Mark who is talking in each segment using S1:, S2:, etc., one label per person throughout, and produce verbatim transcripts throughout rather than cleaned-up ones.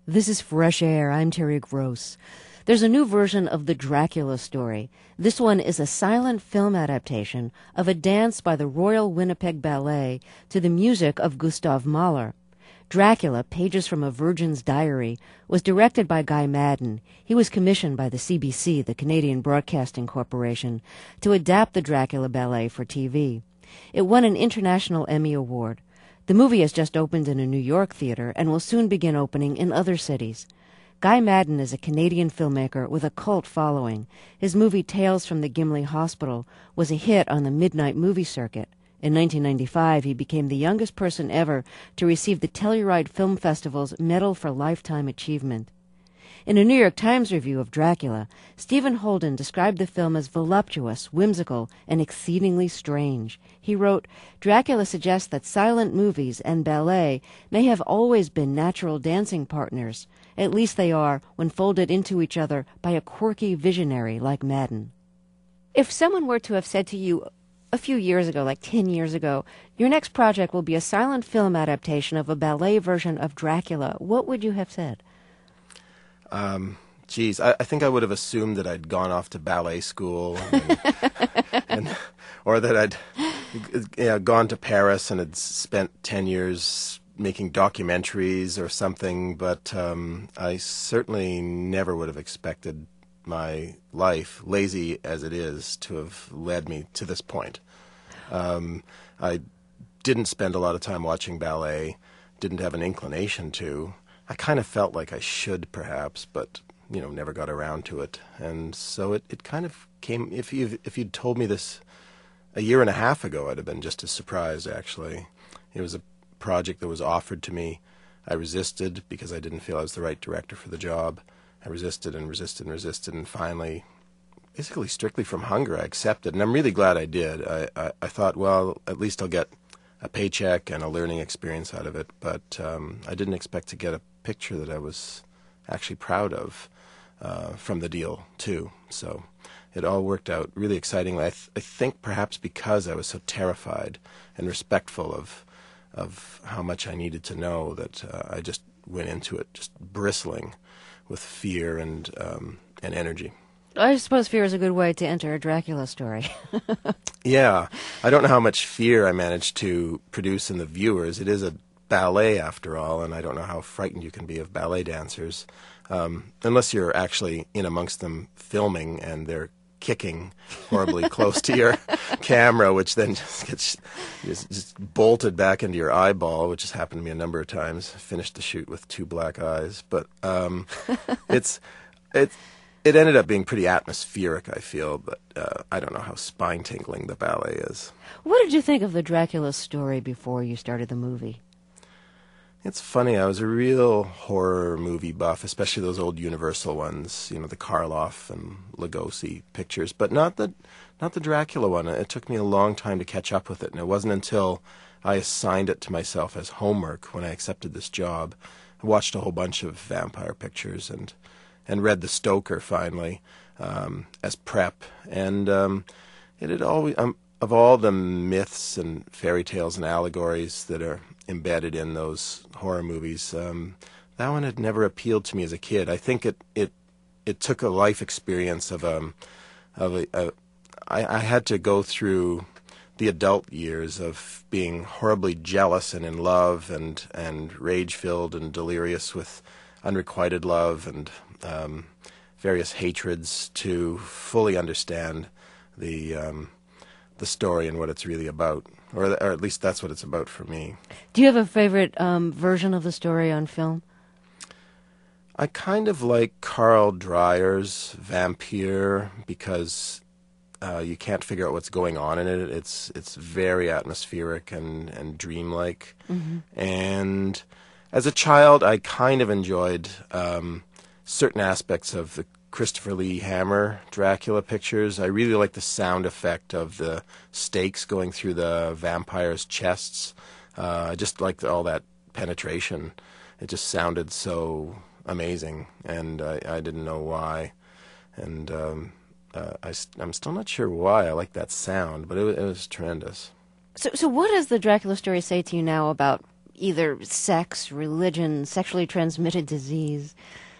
S1: This is Fresh Air. I'm Terry Gross. There's a new version of the Dracula story. This one is a silent film adaptation of a dance by the Royal Winnipeg Ballet to the music of Gustav Mahler. Dracula, Pages from a Virgin's Diary, was directed by Guy Maddin. He was commissioned by the C B C, the Canadian Broadcasting Corporation, to adapt the Dracula ballet for T V. It won an International Emmy Award. The movie has just opened in a New York theater and will soon begin opening in other cities. Guy Maddin is a Canadian filmmaker with a cult following. His movie Tales from the Gimli Hospital was a hit on the midnight movie circuit. In nineteen ninety-five, he became the youngest person ever to receive the Telluride Film Festival's Medal for Lifetime Achievement. In a New York Times review of Dracula, Stephen Holden described the film as voluptuous, whimsical, and exceedingly strange. He wrote, "Dracula suggests that silent movies and ballet may have always been natural dancing partners. At least they are when folded into each other by a quirky visionary like Maddin." If someone were to have said to you a few years ago, like ten years ago, your next project will be a silent film adaptation of a ballet version of Dracula, what would you have said?
S2: Um, geez, I, I think I would have assumed that I'd gone off to ballet school, and, and, or that I'd you know, gone to Paris and had spent ten years making documentaries or something, but um, I certainly never would have expected my life, lazy as it is, to have led me to this point. Um, I didn't spend a lot of time watching ballet, didn't have an inclination to. I kind of felt like I should, perhaps, but, you know, never got around to it. And so it, it kind of came, if, you if you'd told me this a year and a half ago, I'd have been just as surprised, actually. It was a project that was offered to me. I resisted because I didn't feel I was the right director for the job. I resisted and resisted and resisted, and finally, basically strictly from hunger, I accepted. And I'm really glad I did. I, I, I thought, well, at least I'll get a paycheck and a learning experience out of it. But um, I didn't expect to get a picture that I was actually proud of uh, from the deal, too. So it all worked out really excitingly. I, th- I think perhaps because I was so terrified and respectful of of how much I needed to know that uh, I just went into it just bristling with fear and um, and energy.
S1: I suppose fear is a good way to enter a Dracula story.
S2: Yeah. I don't know how much fear I managed to produce in the viewers. It is a ballet, after all, and I don't know how frightened you can be of ballet dancers, um, unless you're actually in amongst them filming and they're kicking horribly close to your camera, which then just gets just, just bolted back into your eyeball, which has happened to me a number of times. I finished the shoot with two black eyes, but um, it's it it ended up being pretty atmospheric, I feel, but uh, I don't know how spine-tingling the ballet is.
S1: What did you think of the Dracula story before you started the movie?
S2: It's funny, I was a real horror movie buff, especially those old Universal ones, you know, the Karloff and Lugosi pictures, but not the not the Dracula one. It took me a long time to catch up with it, and it wasn't until I assigned it to myself as homework when I accepted this job. I watched a whole bunch of vampire pictures and, and read The Stoker, finally, um, as prep, and um, it had always... Um, of all the myths and fairy tales and allegories that are embedded in those horror movies, um, that one had never appealed to me as a kid. I think it it, it took a life experience of a of a, a I, I had to go through the adult years of being horribly jealous and in love and and rage filled and delirious with unrequited love and um, various hatreds to fully understand the um, the story and what it's really about, or, or at least that's what it's about for me.
S1: Do you have a favorite um, version of the story on film?
S2: I kind of like Carl Dreyer's Vampire because uh, you can't figure out what's going on in it. It's it's very atmospheric and, and dreamlike. Mm-hmm. And as a child, I kind of enjoyed um, certain aspects of the Christopher Lee Hammer Dracula pictures. I really like the sound effect of the stakes going through the vampires' chests. Uh, I just liked all that penetration. It just sounded so amazing, and I, I didn't know why. And um, uh, I, I'm still not sure why I like that sound, but it, it was tremendous.
S1: So, so what does the Dracula story say to you now about either sex, religion, sexually transmitted disease?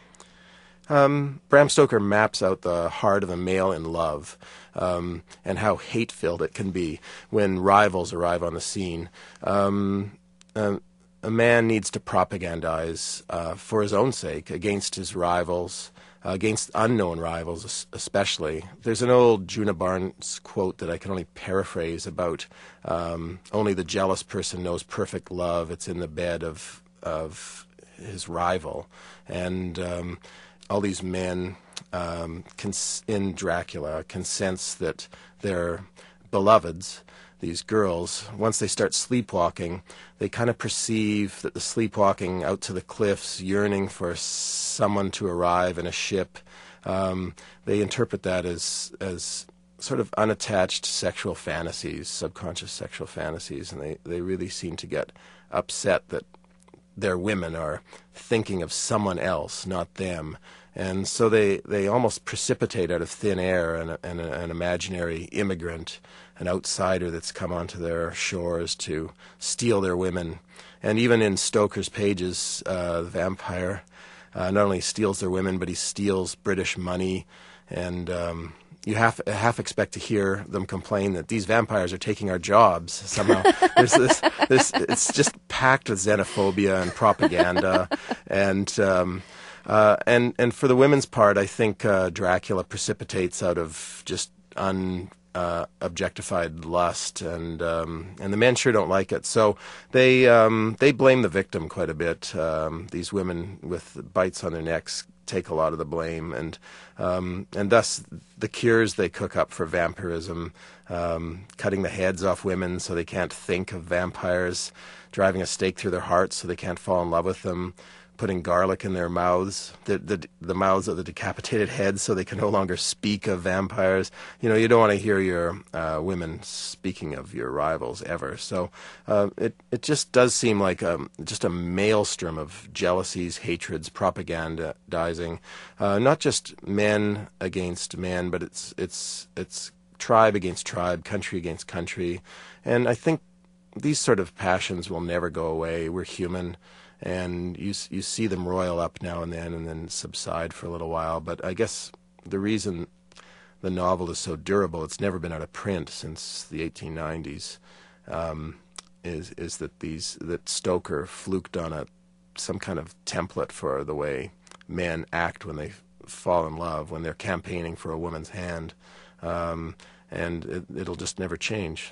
S2: Um, Bram Stoker maps out the heart of a male in love, um, and how hate-filled it can be when rivals arrive on the scene. Um, uh, a man needs to propagandize uh, for his own sake against his rivals, uh, against unknown rivals especially. There's an old Juna Barnes quote that I can only paraphrase about um, only the jealous person knows perfect love. It's in the bed of of his rival. And um, all these men um, cons- in Dracula can sense that their beloveds, these girls, once they start sleepwalking, they kind of perceive that the sleepwalking out to the cliffs, yearning for someone to arrive in a ship, um, they interpret that as as sort of unattached sexual fantasies, subconscious sexual fantasies, and they, they really seem to get upset that their women are thinking of someone else, not them. And so they, they almost precipitate out of thin air an, an, an imaginary immigrant, an outsider that's come onto their shores to steal their women. And even in Stoker's pages, uh, the vampire uh, not only steals their women, but he steals British money. And um, you half, half expect to hear them complain that these vampires are taking our jobs somehow. There's this, this, it's just packed with xenophobia and propaganda. And... Um, Uh, and, and for the women's part, I think uh, Dracula precipitates out of just un, uh, objectified lust, and um, and the men sure don't like it. So they um, they blame the victim quite a bit. Um, these women with bites on their necks take a lot of the blame, and um, and thus the cures they cook up for vampirism, um, cutting the heads off women so they can't think of vampires, driving a stake through their hearts so they can't fall in love with them, putting garlic in their mouths, the, the the mouths of the decapitated heads, so they can no longer speak of vampires. You know, you don't want to hear your uh, women speaking of your rivals ever. So uh, it it just does seem like a, just a maelstrom of jealousies, hatreds, propagandizing, uh, not just men against men, but it's it's it's tribe against tribe, country against country, and I think these sort of passions will never go away. We're human. And you you see them roil up now and then and then subside for a little while. But I guess the reason the novel is so durable, it's never been out of print since the eighteen nineties, um, is is that these that Stoker fluked on a some kind of template for the way men act when they fall in love, when they're campaigning for a woman's hand, um, and it, it'll just never change.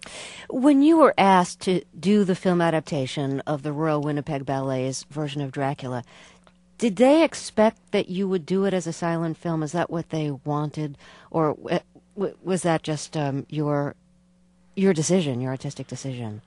S1: When you were asked to do the film adaptation of the Royal Winnipeg Ballet's version of Dracula, did they expect that you would do it as a silent film? Is that what they wanted, or w- was that just um, your your decision, your artistic decision?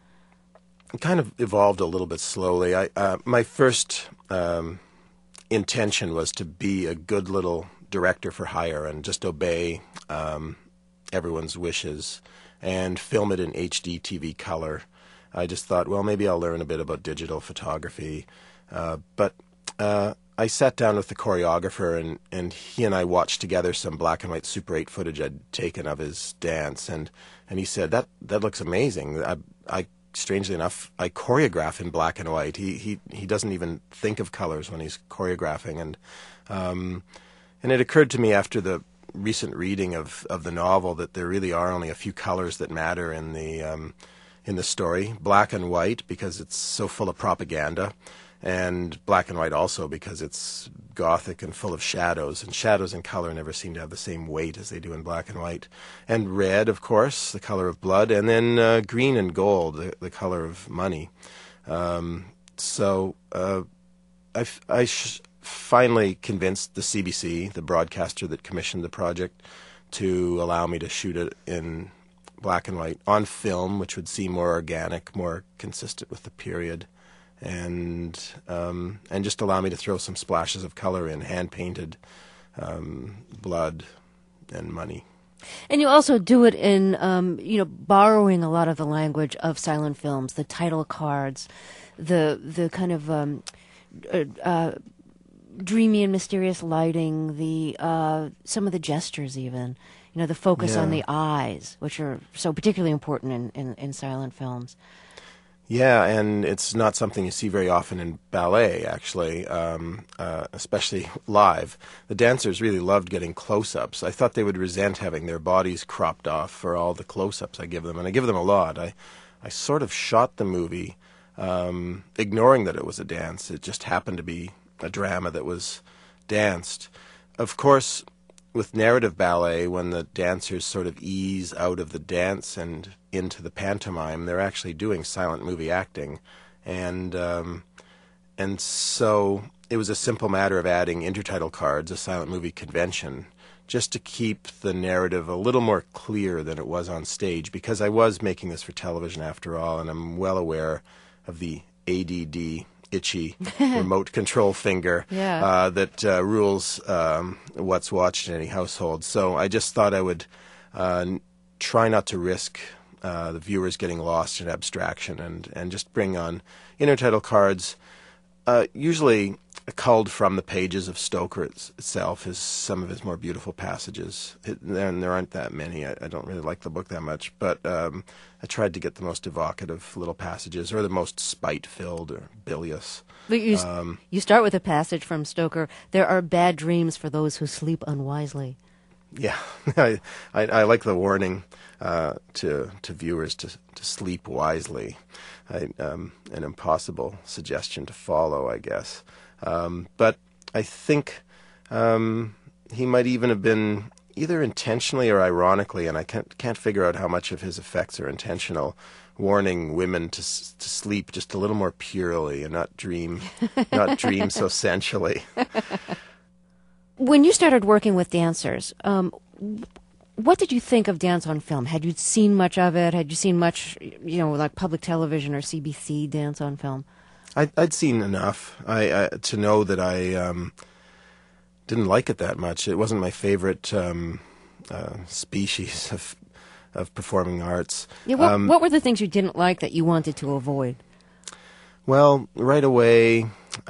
S2: It kind of evolved a little bit slowly. I uh, my first um, intention was to be a good little director for hire and just obey um, everyone's wishes and film it in H D T V color. I just thought, well, maybe I'll learn a bit about digital photography. Uh, but uh, I sat down with the choreographer, and, and he and I watched together some black and white Super eight footage I'd taken of his dance, and, and he said, that that looks amazing. I, I strangely enough, I choreograph in black and white. He he he doesn't even think of colors when he's choreographing, and um, and it occurred to me after the recent reading of, of the novel that there really are only a few colors that matter in the um, in the story. Black and white because it's so full of propaganda, and black and white also because it's gothic and full of shadows, and shadows and color never seem to have the same weight as they do in black and white. And red, of course, the color of blood, and then uh, green and gold, the, the color of money. Um, so uh, I, I sh- finally convinced the C B C, the broadcaster that commissioned the project, to allow me to shoot it in black and white on film, which would seem more organic, more consistent with the period, and um, and just allow me to throw some splashes of color in, hand-painted um, blood and money.
S1: And you also do it in, um, you know, borrowing a lot of the language of silent films, the title cards, the the kind of um, uh, uh, dreamy and mysterious lighting, the uh, some of the gestures even, you know, the focus
S2: Yeah.
S1: on the eyes, which are so particularly important in, in, in silent films.
S2: Yeah, and it's not something you see very often in ballet, actually, um, uh, especially live. The dancers really loved getting close-ups. I thought they would resent having their bodies cropped off for all the close-ups I give them, and I give them a lot. I, I sort of shot the movie um, ignoring that it was a dance. It just happened to be a drama that was danced. Of course, with narrative ballet, when the dancers sort of ease out of the dance and into the pantomime, they're actually doing silent movie acting, and um, and so it was a simple matter of adding intertitle cards, a silent movie convention, just to keep the narrative a little more clear than it was on stage, because I was making this for television after all, and I'm well aware of the A D D, itchy remote control finger
S1: yeah.
S2: uh, that uh, rules um, what's watched in any household. So I just thought I would uh, try not to risk uh, the viewers getting lost in abstraction, and, and just bring on intertitle cards, uh, usually culled from the pages of Stoker it's, itself, is some of his more beautiful passages. It, and there aren't that many. I, I don't really like the book that much, but um, I tried to get the most evocative little passages, or the most spite-filled or bilious.
S1: But you,
S2: Um,
S1: you start with a passage from Stoker, "There are bad dreams for those who sleep unwisely."
S2: Yeah, I, I, I like the warning uh, to to viewers to to sleep wisely. I, um, an impossible suggestion to follow, I guess. Um, but I think um, he might even have been either intentionally or ironically, and I can't can't figure out how much of his effects are intentional, warning women to s- to sleep just a little more purely and not dream, not dream so sensually.
S1: When you started working with dancers, um, what did you think of dance on film? Had you seen much of it? Had you seen much, you know, like public television or C B C dance on film?
S2: I, I'd seen enough I, I, to know that I um, didn't like it that much. It wasn't my favorite um, uh, species of of performing arts.
S1: Yeah, what,
S2: Um,
S1: what were the things you didn't like that you wanted to avoid?
S2: Well, right away,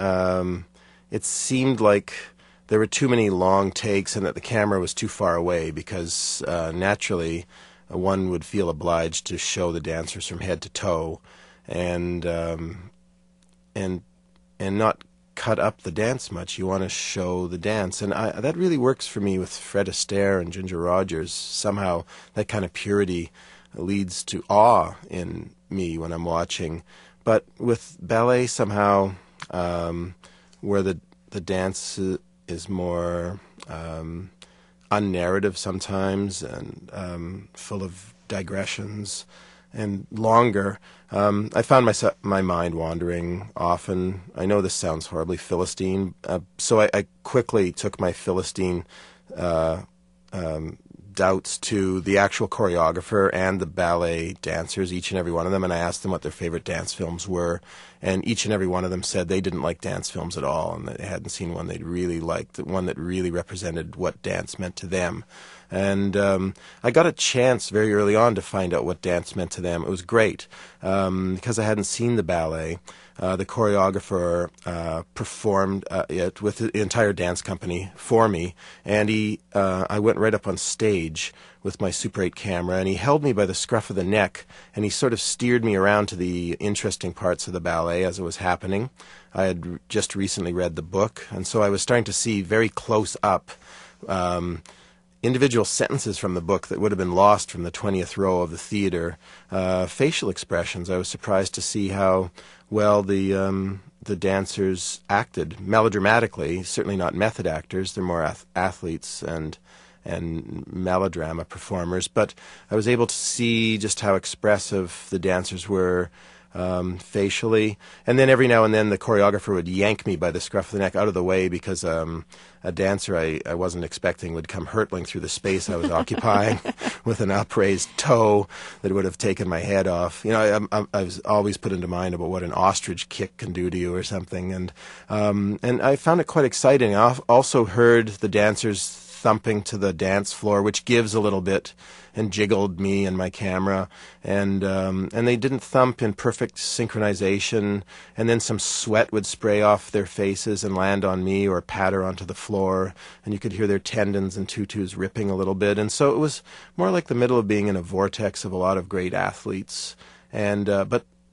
S2: um, it seemed like there were too many long takes and that the camera was too far away, because uh, naturally uh, one would feel obliged to show the dancers from head to toe, and um, and and not cut up the dance much. You want to show the dance, and I, that really works for me with Fred Astaire and Ginger Rogers. Somehow that kind of purity leads to awe in me when I'm watching. But with ballet, somehow, um, where the the dance is more um, unnarrative sometimes, and um, full of digressions, and longer, um, I found my my mind wandering often. I know this sounds horribly Philistine, uh, so I, I quickly took my Philistine uh, um, doubts to the actual choreographer and the ballet dancers, each and every one of them, and I asked them what their favorite dance films were, and each and every one of them said they didn't like dance films at all, and they hadn't seen one they'd really liked, one that really represented what dance meant to them. And um, I got a chance very early on to find out what dance meant to them. It was great, um, because I hadn't seen the ballet. Uh, the choreographer uh, performed uh, it with the entire dance company for me, and he, uh, I went right up on stage with my Super eight camera, and he held me by the scruff of the neck, and he sort of steered me around to the interesting parts of the ballet as it was happening. I had r- just recently read the book, and so I was starting to see very close up um, individual sentences from the book that would have been lost from the twentieth row of the theater. Uh, facial expressions. I was surprised to see how well the um, the dancers acted melodramatically. Certainly not method actors. They're more ath- athletes and and melodrama performers. But I was able to see just how expressive the dancers were um, facially. And then every now and then the choreographer would yank me by the scruff of the neck out of the way, because um, a dancer I, I wasn't expecting would come hurtling through the space I was occupying with an upraised toe that would have taken my head off. You know, I, I, I was always put into mind about what an ostrich kick can do to you or something. And, um, and I found it quite exciting. I also heard the dancers thumping to the dance floor, which gives a little bit, and jiggled me and my camera, and um, and they didn't thump in perfect synchronization, and then some sweat would spray off their faces and land on me or patter onto the floor, and you could hear their tendons and tutus ripping a little bit, and so it was more like the middle of being in a vortex of a lot of great athletes, and uh, but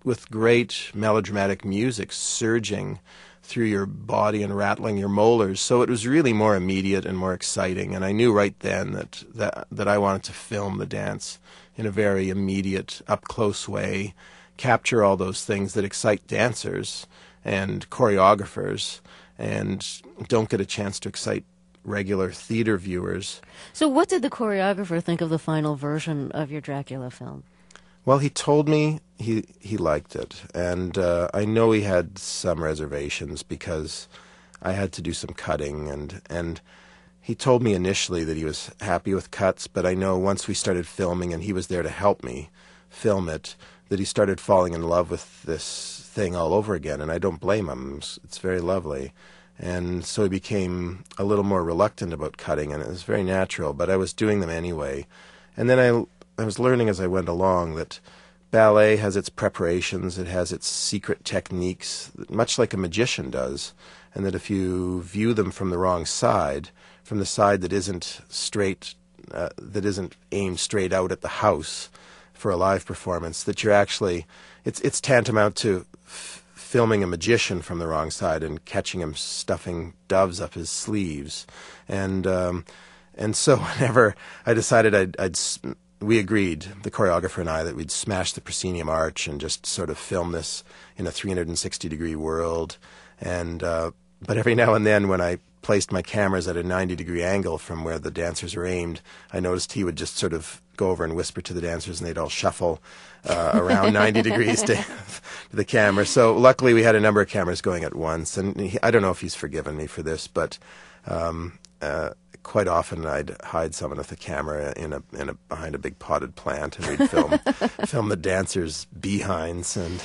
S2: with great melodramatic music surging through your body and rattling your molars. So it was really more immediate and more exciting. And I knew right then that, that, that I wanted to film the dance in a very immediate, up-close way, capture all those things that excite dancers and choreographers and don't get a chance to excite regular theater viewers.
S1: So what did the choreographer think of the final version of your Dracula film?
S2: Well, he told me he he liked it, and uh, I know he had some reservations because I had to do some cutting, and and he told me initially that he was happy with cuts, but I know once we started filming and he was there to help me film it, that he started falling in love with this thing all over again, and I don't blame him. It's, it's very lovely. And so he became a little more reluctant about cutting, and it was very natural, but I was doing them anyway. And then I I was learning as I went along that ballet has its preparations, it has its secret techniques, much like a magician does, and that if you view them from the wrong side, from the side that isn't straight, uh, that isn't aimed straight out at the house for a live performance, that you're actually, it's it's tantamount to f- filming a magician from the wrong side and catching him stuffing doves up his sleeves. And um, and so whenever I decided I'd, I'd we agreed, the choreographer and I, that we'd smash the proscenium arch and just sort of film this in a three hundred sixty degree world. And uh, but every now and then when I placed my cameras at a ninety degree angle from where the dancers are aimed, I noticed he would just sort of go over and whisper to the dancers, and they'd all shuffle uh, around ninety degrees to, to the camera. So luckily we had a number of cameras going at once, and he, I don't know if he's forgiven me for this, but um, uh, quite often I'd hide someone with a camera in a in a behind a big potted plant, and we'd film film the dancers' behinds and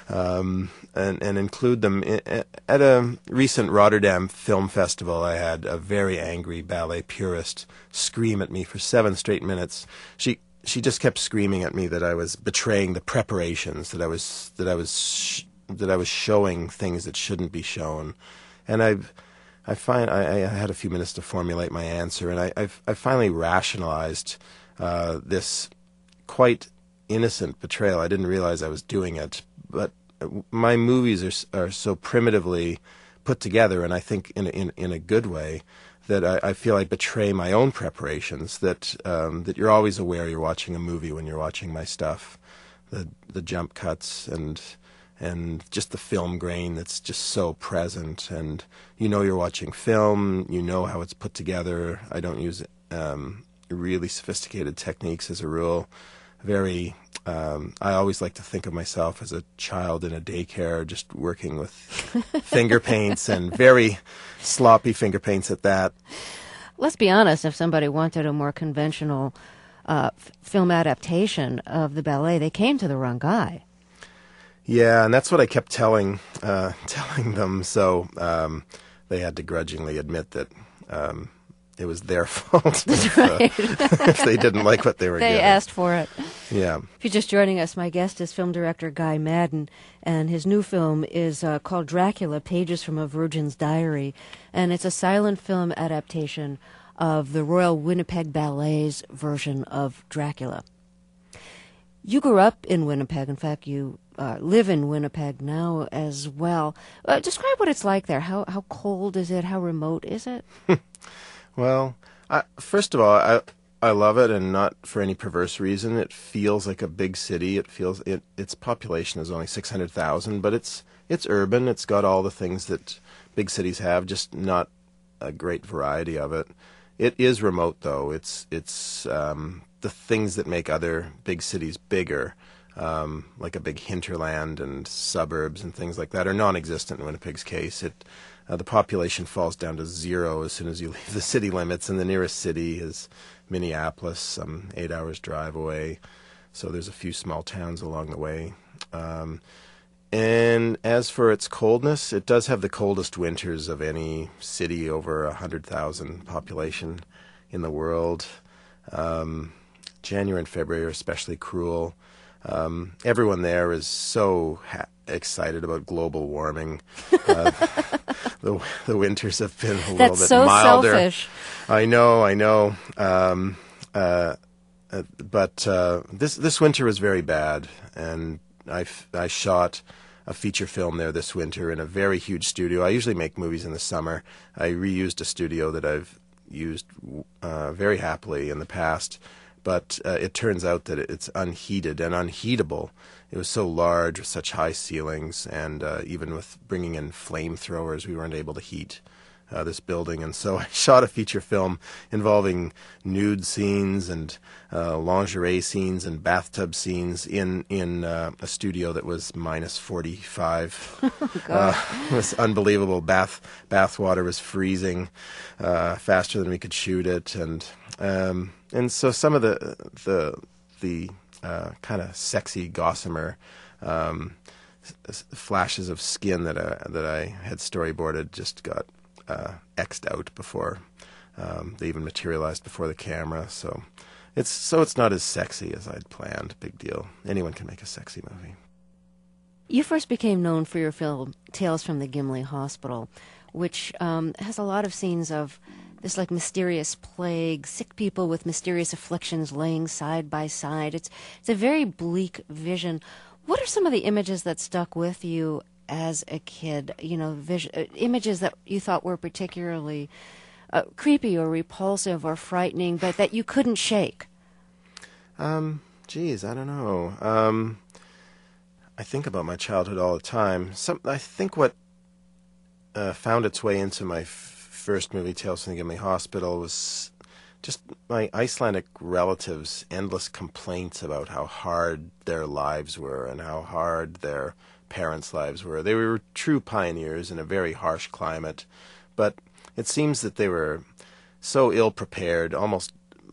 S2: um, and and include them in, at a recent Rotterdam Film Festival. I had a very angry ballet purist scream at me for seven straight minutes. She she just kept screaming at me that I was betraying the preparations, that I was that I was sh- that I was showing things that shouldn't be shown, and I've. I find I, I had a few minutes to formulate my answer, and I, I've, I finally rationalized uh, this quite innocent betrayal. I didn't realize I was doing it, but my movies are are so primitively put together, and I think in in in a good way, that I, I feel I betray my own preparations. That um, that you're always aware you're watching a movie when you're watching my stuff, the the jump cuts and. and just the film grain that's just so present, and you know you're watching film, you know how it's put together. I don't use um, really sophisticated techniques as a rule. Very, um, I always like to think of myself as a child in a daycare, just working with finger paints, and very sloppy finger paints at that.
S1: Let's be honest, if somebody wanted a more conventional uh, f- film adaptation of the ballet, they came to the wrong guy.
S2: Yeah, and that's what I kept telling uh, telling them. So um, they had to grudgingly admit that um, it was their fault if,
S1: right.
S2: uh, if they didn't like what they were
S1: they
S2: getting.
S1: They asked for it.
S2: Yeah.
S1: If you're just joining us, my guest is film director Guy Maddin, and his new film is uh, called Dracula, Pages from a Virgin's Diary, and it's a silent film adaptation of the Royal Winnipeg Ballet's version of Dracula. You grew up in Winnipeg. In fact, you uh, live in Winnipeg now as well. Uh, describe what it's like there. How how cold is it? How remote is it?
S2: Well, I, first of all, I I love it, and not for any perverse reason. It feels like a big city. It feels it its population is only six hundred thousand, but it's it's urban. It's got all the things that big cities have, just not a great variety of it. It is remote, though. It's it's um, the things that make other big cities bigger, um, like a big hinterland and suburbs and things like that, are non-existent in Winnipeg's case. It uh, the population falls down to zero as soon as you leave the city limits, and the nearest city is Minneapolis, some eight hours drive away. So there's a few small towns along the way. Um, and as for its coldness, it does have the coldest winters of any city over one hundred thousand population in the world. Um, January and February are especially cruel. Um, everyone there is so ha- excited about global warming. Uh, the the winters have been a
S1: That's
S2: little bit
S1: so
S2: milder.
S1: Selfish.
S2: I know, I know. Um, uh, uh, but uh, this this winter was very bad, and I, f- I shot a feature film there this winter in a very huge studio. I usually make movies in the summer. I reused a studio that I've used uh, very happily in the past, but uh, it turns out that it's unheated and unheatable. It was so large with such high ceilings, and uh, even with bringing in flamethrowers, we weren't able to heat uh, this building. And so I shot a feature film involving nude scenes and uh, lingerie scenes and bathtub scenes in in uh, a studio that was minus forty-five.
S1: Oh,
S2: uh, it was unbelievable. Bath bath water was freezing uh, faster than we could shoot it, and um, and so some of the the the uh, kind of sexy, gossamer um, s- flashes of skin that I, that I had storyboarded just got uh, X'd out before um, they even materialized before the camera. So it's so it's not as sexy as I'd planned. Big deal. Anyone can make a sexy movie.
S1: You first became known for your film Tales from the Gimli Hospital, which um, has a lot of scenes of this like mysterious plague, sick people with mysterious afflictions laying side by side. It's it's a very bleak vision. What are some of the images that stuck with you as a kid? You know, vis- uh, images that you thought were particularly uh, creepy or repulsive or frightening, but that you couldn't shake.
S2: Um, geez, I don't know. Um, I think about my childhood all the time. Some, I think what uh, found its way into my f- first movie, Tales from the Gimli Hospital, was just my Icelandic relatives' endless complaints about how hard their lives were and how hard their parents' lives were. They were true pioneers in a very harsh climate, but it seems that they were so ill-prepared, almost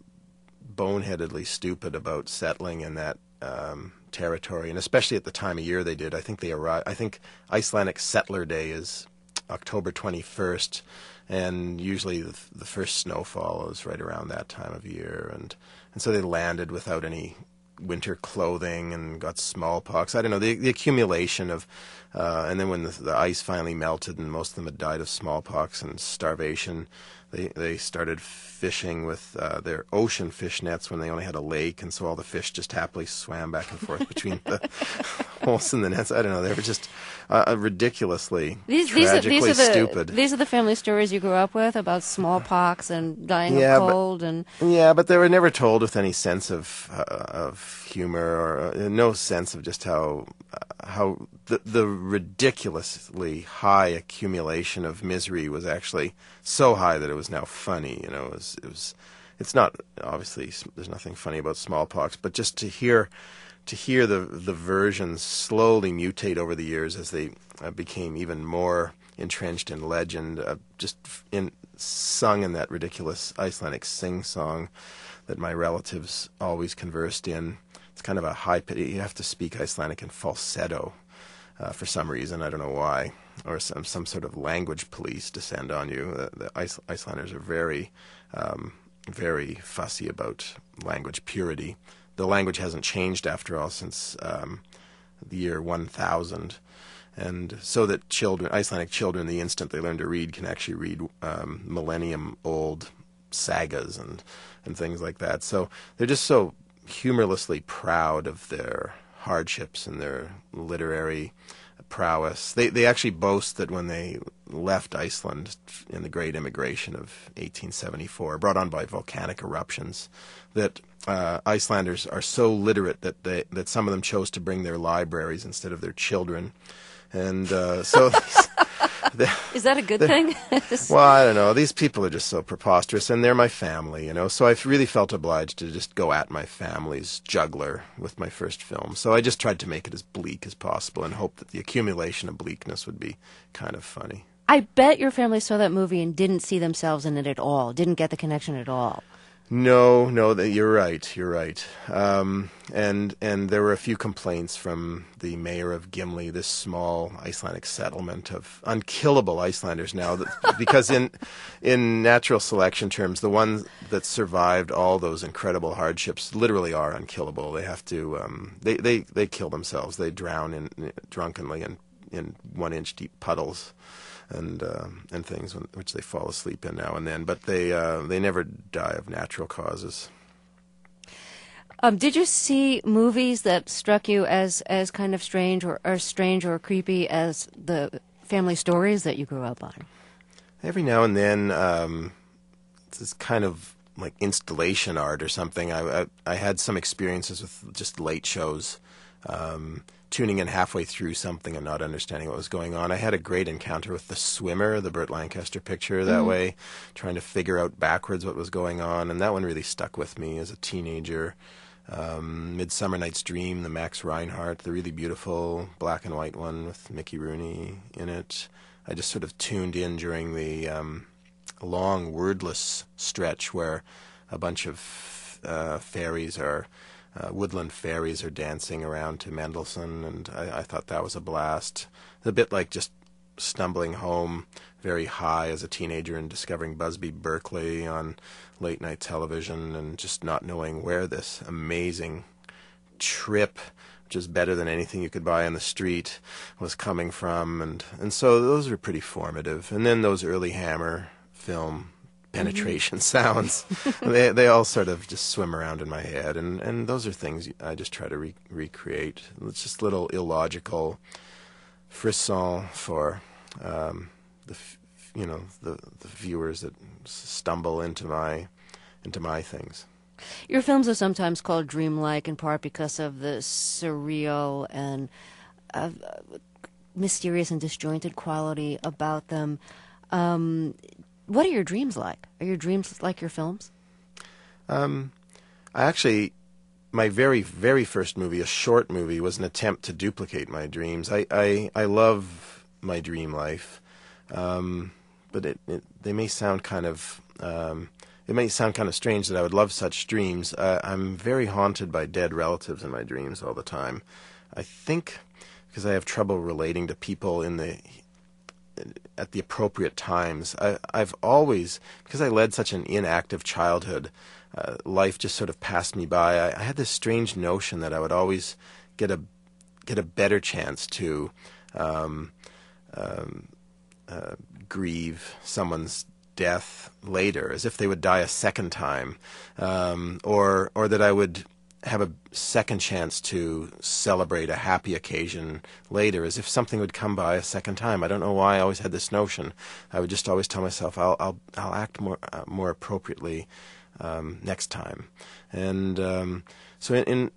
S2: boneheadedly stupid about settling in that um, territory, and especially at the time of year they did. I think they arrived. I think Icelandic Settler Day is October twenty-first, and usually the, the first snowfall is right around that time of year, and and so they landed without any winter clothing and got smallpox. I don't know, the, the accumulation of, uh, and then when the, the ice finally melted and most of them had died of smallpox and starvation, they they started fishing with uh, their ocean fish nets when they only had a lake, and so all the fish just happily swam back and forth between the holes in the nets. I don't know, they were just uh, ridiculously,
S1: These, these, are,
S2: tragically
S1: these are the
S2: stupid.
S1: These are the family stories you grew up with about smallpox and dying
S2: Yeah,
S1: of
S2: but-
S1: cold, and
S2: Yeah, but they were never told with any sense of uh, of humor or uh, no sense of just how uh, how the the ridiculously high accumulation of misery was actually so high that it was now funny. You know, it was, it was it's not obviously there's nothing funny about smallpox, but just to hear to hear the the versions slowly mutate over the years as they uh, became even more entrenched in legend, uh, just in sung in that ridiculous Icelandic sing-song that my relatives always conversed in. It's kind of a high pitch. You have to speak Icelandic in falsetto uh, for some reason. I don't know why. Or some some sort of language police descend on you. The, the Ice, Icelanders are very, um, very fussy about language purity. The language hasn't changed, after all, since um, the year one thousand. And so that children, Icelandic children, the instant they learn to read, can actually read um, millennium-old sagas and, and things like that. So they're just so humorlessly proud of their hardships and their literary prowess. They they actually boast that when they left Iceland in the Great Immigration of eighteen seventy-four, brought on by volcanic eruptions, that uh, Icelanders are so literate that they that some of them chose to bring their libraries instead of their children. And uh, so,
S1: is that a good thing?
S2: Well, I don't know. These people are just so preposterous, and they're my family, you know. So I've really felt obliged to just go at my family's juggler with my first film. So I just tried to make it as bleak as possible and hope that the accumulation of bleakness would be kind of funny.
S1: I bet your family saw that movie and didn't see themselves in it at all, didn't get the connection at all.
S2: No, no, that you're right. You're right. Um, and and there were a few complaints from the mayor of Gimli, this small Icelandic settlement of unkillable Icelanders now, that, because in in natural selection terms, the ones that survived all those incredible hardships literally are unkillable. They have to um, they, they they kill themselves. They drown in drunkenly in in one inch deep puddles. And uh, and things when, which they fall asleep in now and then, but they uh, they never die of natural causes.
S1: Um, did you see movies that struck you as, as kind of strange or, or strange or creepy as the family stories that you grew up on?
S2: Every now and then, um, it's kind of like installation art or something. I, I, I had some experiences with just late shows, um, tuning in halfway through something and not understanding what was going on. I had a great encounter with The Swimmer, the Burt Lancaster picture, that mm-hmm. way, trying to figure out backwards what was going on, and that one really stuck with me as a teenager. Um, Midsummer Night's Dream, the Max Reinhardt, the really beautiful black and white one with Mickey Rooney in it. I just sort of tuned in during the um, long wordless stretch where a bunch of uh, fairies are, uh, woodland fairies are dancing around to Mendelssohn, and I, I thought that was a blast. A bit like just stumbling home very high as a teenager and discovering Busby Berkeley on late night television and just not knowing where this amazing trip, which is better than anything you could buy on the street, was coming from. And, and so those were pretty formative. And then those early Hammer film penetration mm-hmm. sounds, they they all sort of just swim around in my head. And, and those are things I just try to re- recreate. It's just little illogical frisson for um, the you know the the viewers that stumble into my into my things.
S1: Your films are sometimes called dreamlike in part because of the surreal and uh, mysterious and disjointed quality about them. Um, what are your dreams like? Are your dreams like your films?
S2: Um, I actually, my very, very first movie, a short movie, was an attempt to duplicate my dreams. I, I, I love my dream life, um, but it, it, they may sound kind of... Um, It may sound kind of strange that I would love such dreams. Uh, I'm very haunted by dead relatives in my dreams all the time. I think because I have trouble relating to people in the at the appropriate times. I, I've always, because I led such an inactive childhood, uh, life just sort of passed me by. I, I had this strange notion that I would always get a get a better chance to um, um, uh, grieve someone's death later, as if they would die a second time, um, or or that I would have a second chance to celebrate a happy occasion later, as if something would come by a second time. I don't know why I always had this notion. I would just always tell myself I'll I'll, I'll act more uh, more appropriately um, next time, and um, so in, in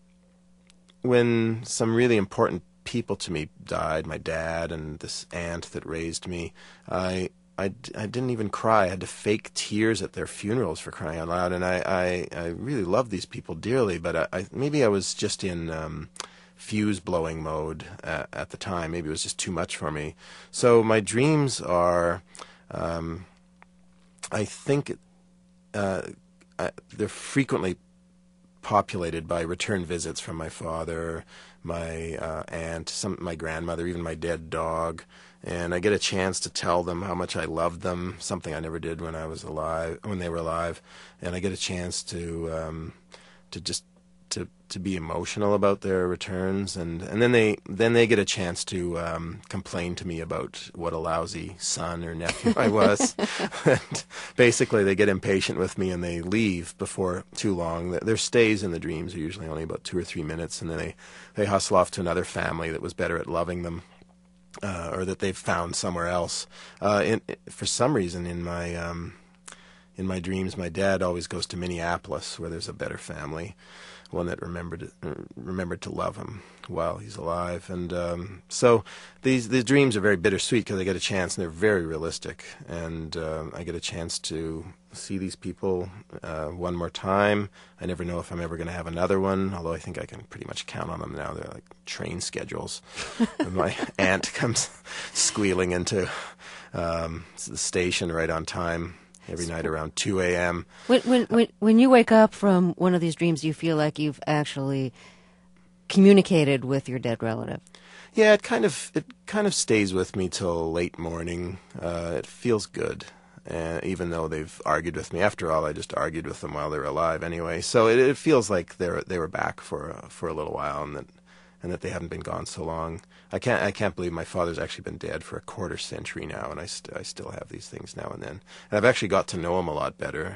S2: when some really important people to me died, my dad and this aunt that raised me, I. I, I didn't even cry. I had to fake tears at their funerals, for crying out loud. And I, I, I really loved these people dearly, but I, I, maybe I was just in um, fuse-blowing mode at, at the time. Maybe it was just too much for me. So my dreams are, um, I think, uh, I, they're frequently populated by return visits from my father, my uh, aunt, some my grandmother, even my dead dog. And I get a chance to tell them how much I love them, something I never did when I was alive, when they were alive. And I get a chance to um, to just to to be emotional about their returns, and, and then they then they get a chance to um, complain to me about what a lousy son or nephew I was. And basically, they get impatient with me and they leave before too long. Their stays in the dreams are usually only about two or three minutes, and then they they hustle off to another family that was better at loving them. Uh, or that they've found somewhere else. Uh, in, for some reason, in my um, in my dreams, my dad always goes to Minneapolis, where there's a better family, one that remembered uh, remembered to love him while he's alive. And um, so these these dreams are very bittersweet because I get a chance, and they're very realistic. And uh, I get a chance to see these people uh, one more time. I never know if I'm ever going to have another one, although I think I can pretty much count on them now. They're like train schedules. And my aunt comes squealing into um, the station right on time every night around two a.m.
S1: When, when, when, when you wake up from one of these dreams, you feel like you've actually communicated with your dead relative.
S2: Yeah, it kind of it kind of stays with me till late morning. Uh, it feels good. Uh, even though they've argued with me. After all, I just argued with them while they were alive anyway. So it, it feels like they're they were back for uh, for a little while, and that and that they haven't been gone so long. I can't I can't believe my father's actually been dead for a quarter century now, and I st- I still have these things now and then. And I've actually got to know him a lot better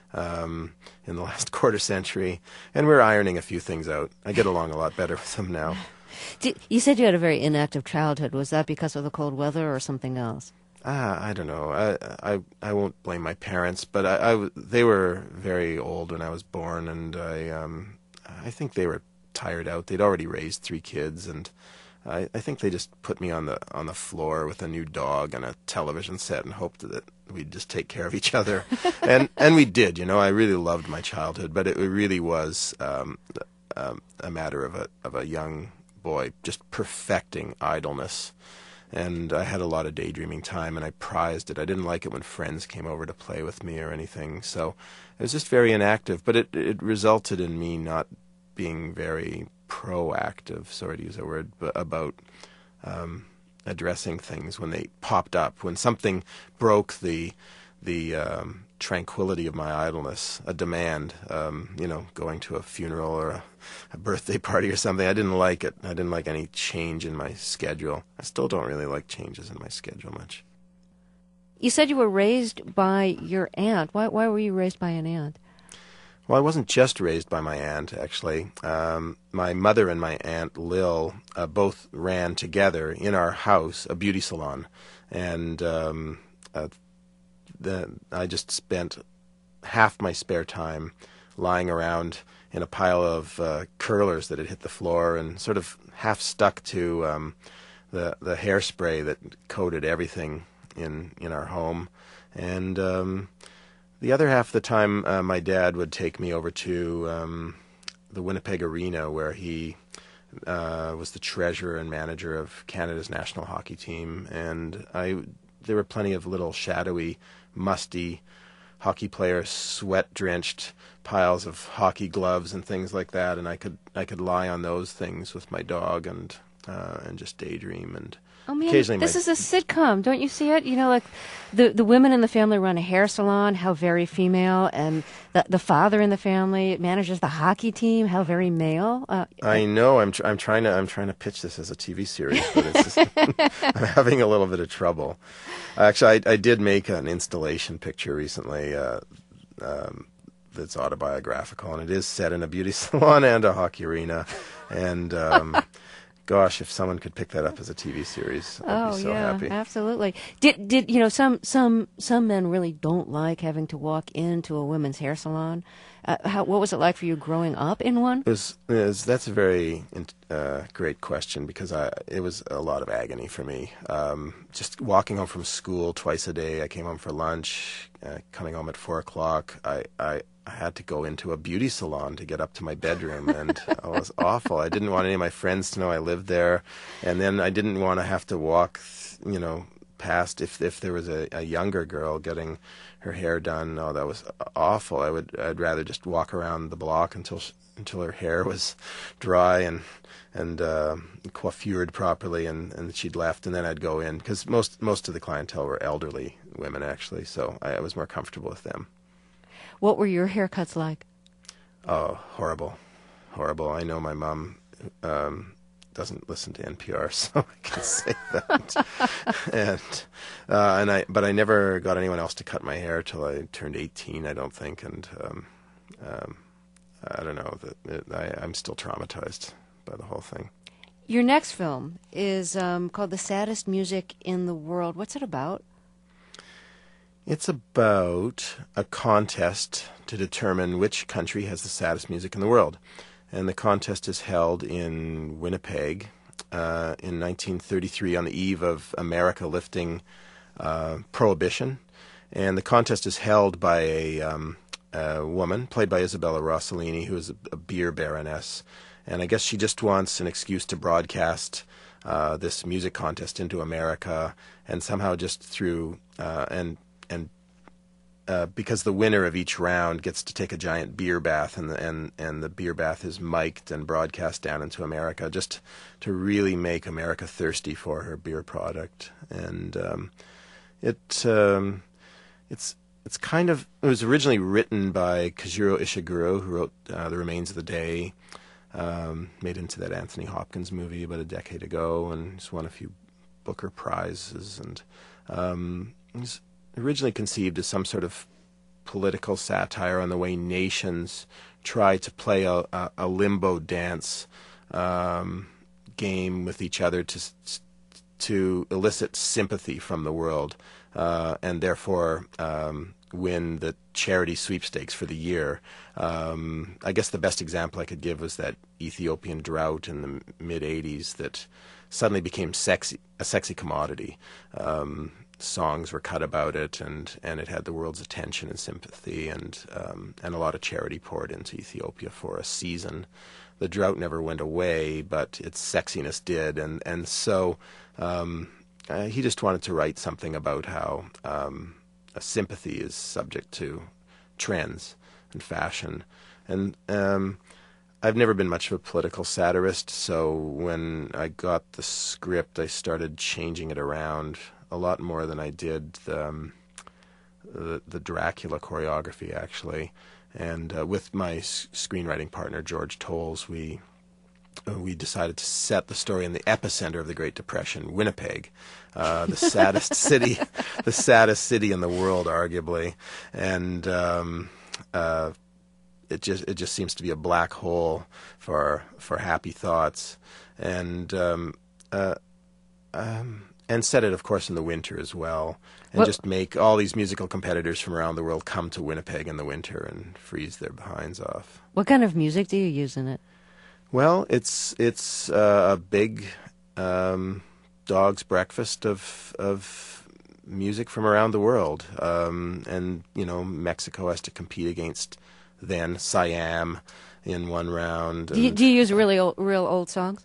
S2: um, in the last quarter century, and we're ironing a few things out. I get along a lot better with them now.
S1: Did, you said you had a very inactive childhood. Was that because of the cold weather or something else?
S2: Ah, I don't know. I, I, I won't blame my parents, but I, I, they were very old when I was born, and I, um, I think they were tired out. They'd already raised three kids, and I, I think they just put me on the on the floor with a new dog and a television set and hoped that we'd just take care of each other, and and we did. You know, I really loved my childhood, but it really was um, um, a matter of a of a young boy just perfecting idleness. And I had a lot of daydreaming time, and I prized it. I didn't like it when friends came over to play with me or anything. So it was just very inactive. But it, it resulted in me not being very proactive, sorry to use that word, but about um, addressing things when they popped up. When something broke the the um, tranquility of my idleness, a demand, um, you know, going to a funeral or a, a birthday party or something. I didn't like it. I didn't like any change in my schedule. I still don't really like changes in my schedule much.
S1: You said you were raised by your aunt. Why, why were you raised by an aunt?
S2: Well, I wasn't just raised by my aunt, actually. Um, my mother and my aunt Lil uh, both ran together in our house a beauty salon. And um, uh, the, I just spent half my spare time lying around in a pile of uh, curlers that had hit the floor and sort of half stuck to um, the the hairspray that coated everything in, in our home. And um, the other half of the time, uh, my dad would take me over to um, the Winnipeg Arena, where he uh, was the treasurer and manager of Canada's national hockey team. And I, there were plenty of little shadowy, musty hockey players, sweat-drenched piles of hockey gloves and things like that, and I could I could lie on those things with my dog and uh, and just daydream. And
S1: oh man,
S2: occasionally
S1: this
S2: my,
S1: is a sitcom. Don't you see it? You know, like the the women in the family run a hair salon, how very female, and the the father in the family manages the hockey team, how very male. Uh,
S2: I know. I'm tr- I'm trying to I'm trying to pitch this as a T V series, but it's just, I'm having a little bit of trouble. Actually, I, I did make an installation picture recently uh, um, that's autobiographical, and it is set in a beauty salon and a hockey arena. And um, gosh, if someone could pick that up as a T V series, I'd
S1: oh
S2: be so
S1: yeah,
S2: happy.
S1: absolutely. Did did you know some some some men really don't like having to walk into a women's hair salon? Uh, how, what was it like for you growing up in one?
S2: It was, it was that's a very uh, great question, because I, it was a lot of agony for me. Um, just walking home from school twice a day. I came home for lunch, uh, coming home at four o'clock. I, I, I had to go into a beauty salon to get up to my bedroom, and it was awful. I didn't want any of my friends to know I lived there, and then I didn't want to have to walk, you know, past if if there was a, a younger girl getting her hair done. Oh, that was awful. I would I'd rather just walk around the block until she, until her hair was dry and and uh, coiffured properly, and, and she'd left, and then I'd go in, because most most of the clientele were elderly women, actually, so I, I was more comfortable with them.
S1: What were your haircuts like?
S2: Oh, horrible, horrible. I know my mom um, doesn't listen to N P R, so I can say that. and uh, and I, but I never got anyone else to cut my hair till I turned eighteen, I don't think. And um, um, I don't know that it, I, I'm still traumatized by the whole thing.
S1: Your next film is um, called "The Saddest Music in the World." What's it about?
S2: It's about a contest to determine which country has the saddest music in the world. And the contest is held in Winnipeg uh, in nineteen thirty-three, on the eve of America lifting uh, prohibition. And the contest is held by a, um, a woman, played by Isabella Rossellini, who is a, a beer baroness. And I guess she just wants an excuse to broadcast uh, this music contest into America, and somehow just through uh, and and uh, because the winner of each round gets to take a giant beer bath, and the, and and the beer bath is mic'd and broadcast down into America, just to really make America thirsty for her beer product. And um, it um, it's it's kind of it was originally written by Kazuhiro Ishiguro, who wrote uh, The Remains of the Day, um, made into that Anthony Hopkins movie about a decade ago, and he's won a few Booker Prizes, and um, he's originally conceived as some sort of political satire on the way nations try to play a, a, a limbo dance um, game with each other to to elicit sympathy from the world, uh, and therefore um, win the charity sweepstakes for the year. Um, I guess the best example I could give was that Ethiopian drought in the mid eighties that suddenly became sexy, a sexy commodity. Um, songs were cut about it, and, and it had the world's attention and sympathy, and um, and a lot of charity poured into Ethiopia for a season. The drought never went away, but its sexiness did, and and so um, uh, he just wanted to write something about how um, a sympathy is subject to trends and fashion, and um, I've never been much of a political satirist, so when I got the script, I started changing it around a lot more than I did the, um, the, the Dracula choreography, actually. And uh, with my s- screenwriting partner, George Tolles, we uh, we decided to set the story in the epicenter of the Great Depression, Winnipeg, uh, the saddest city, the saddest city in the world, arguably. And um, uh, it just it just seems to be a black hole for for happy thoughts. And um, uh, um, And set it, of course, in the winter as well, and
S1: What?
S2: just make all these musical competitors from around the world come to Winnipeg in the winter and freeze their behinds off.
S1: What kind of music do you use in it?
S2: Well, it's it's uh, a big um, dog's breakfast of of music from around the world, um, and you know Mexico has to compete against then Siam in one round.
S1: Do you,
S2: and-
S1: do you use really old, real old songs?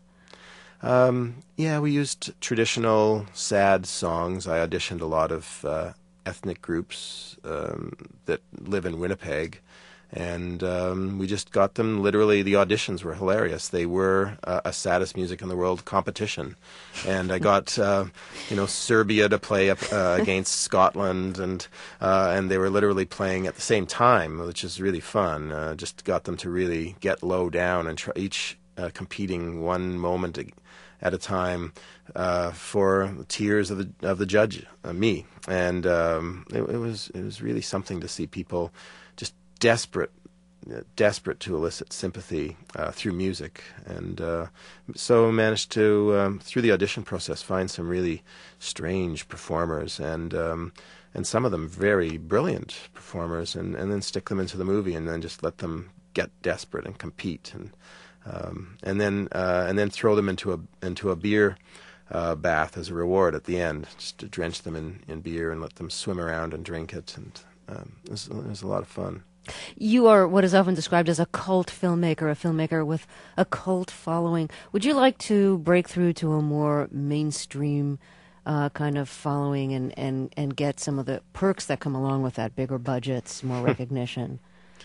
S2: Um, yeah, we used traditional sad songs. I auditioned a lot of uh, ethnic groups um, that live in Winnipeg, and um, we just got them. Literally, the auditions were hilarious. They were uh, a saddest music in the world competition, and I got uh, you know Serbia to play up uh, against Scotland, and uh, and they were literally playing at the same time, which is really fun. Uh, just got them to really get low down and try, each uh, competing one moment at a time uh, for tears of the of the judge, uh, me, and um, it, it was it was really something to see people just desperate, uh, desperate to elicit sympathy uh, through music, and uh, so managed to um, through the audition process find some really strange performers, and um, and some of them very brilliant performers, and, and then stick them into the movie, and then just let them get desperate and compete, and. Um, and then uh, and then throw them into a into a beer uh, bath as a reward at the end, just to drench them in, in beer and let them swim around and drink it, and um, it, was, it was a lot of fun.
S1: You are what is often described as a cult filmmaker, a filmmaker with a cult following. Would you like to break through to a more mainstream uh, kind of following and, and, and get some of the perks that come along with that, bigger budgets, more recognition?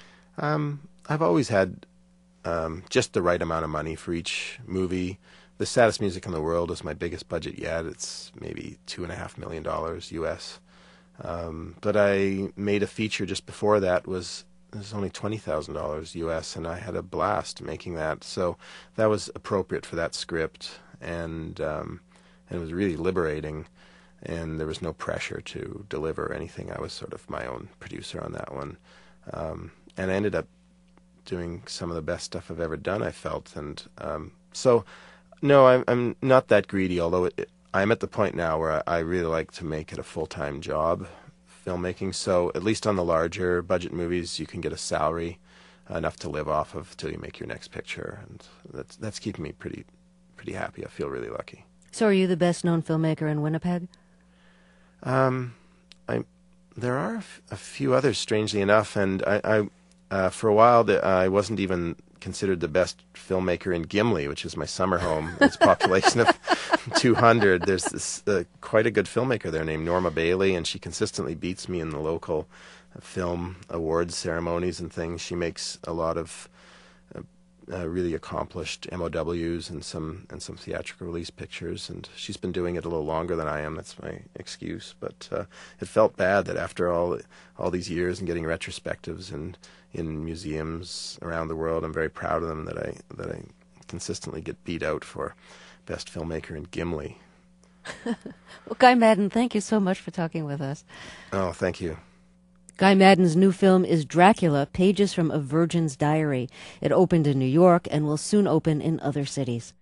S2: Um, I've always had Um, just the right amount of money for each movie. The Saddest Music in the World is my biggest budget yet. It's maybe two and a half million dollars U S. Um, but I made a feature just before that was it was only twenty thousand dollars U S, and I had a blast making that. So that was appropriate for that script, and um, and it was really liberating. And there was no pressure to deliver anything. I was sort of my own producer on that one, um, and I ended up doing some of the best stuff I've ever done, I felt. And um, so, no, I'm, I'm not that greedy, although it, it, I'm at the point now where I, I really like to make it a full-time job, filmmaking. So at least on the larger budget movies, you can get a salary enough to live off of till you make your next picture. And that's, that's keeping me pretty, pretty happy. I feel really lucky.
S1: So are you the best-known filmmaker in Winnipeg?
S2: Um, I, there are a, f- a few others, strangely enough, and I... I Uh, for a while, the, uh, I wasn't even considered the best filmmaker in Gimli, which is my summer home. It's a population of two hundred. There's this uh, quite a good filmmaker there named Norma Bailey, and she consistently beats me in the local uh, film awards ceremonies and things. She makes a lot of uh, uh, really accomplished M O Ws and some and some theatrical release pictures, and she's been doing it a little longer than I am. That's my excuse. But uh, it felt bad that after all all these years and getting retrospectives and in museums around the world, I'm very proud of them that I that I consistently get beat out for best filmmaker in Gimli.
S1: Well, Guy Maddin, thank you so much for talking with us.
S2: Oh, thank you.
S1: Guy Maddin's new film is Dracula, Pages from a Virgin's Diary. It opened in New York and will soon open in other cities.